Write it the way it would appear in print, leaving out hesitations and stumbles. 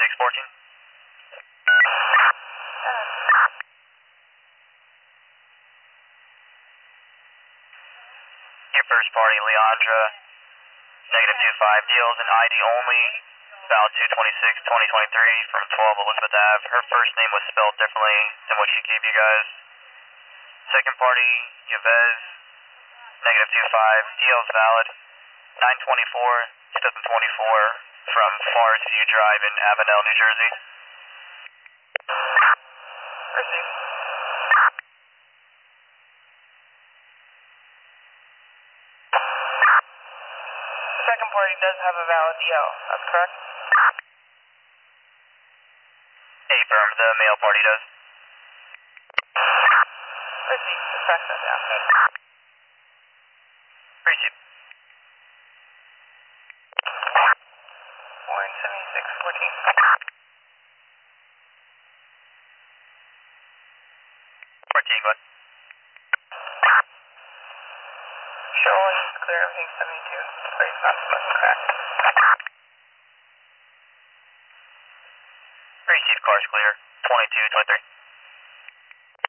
7614. Your first party, Leandra, negative 25, deals in ID only, valid 2/26/2023 from 12 Elizabeth Ave. Her first name was spelled differently than what she gave you guys. Second party, Yves, negative 25, deals valid 9/24/2024 from Forest View Drive in Avenel, New Jersey. Received. The second party does have a valid DL, that's correct? Affirm, the male party does. Received. Just track that down. Received. 17614. 14, go ahead. Showing clear everything 72. Please not smoking crack. Received, car's clear. 22/23.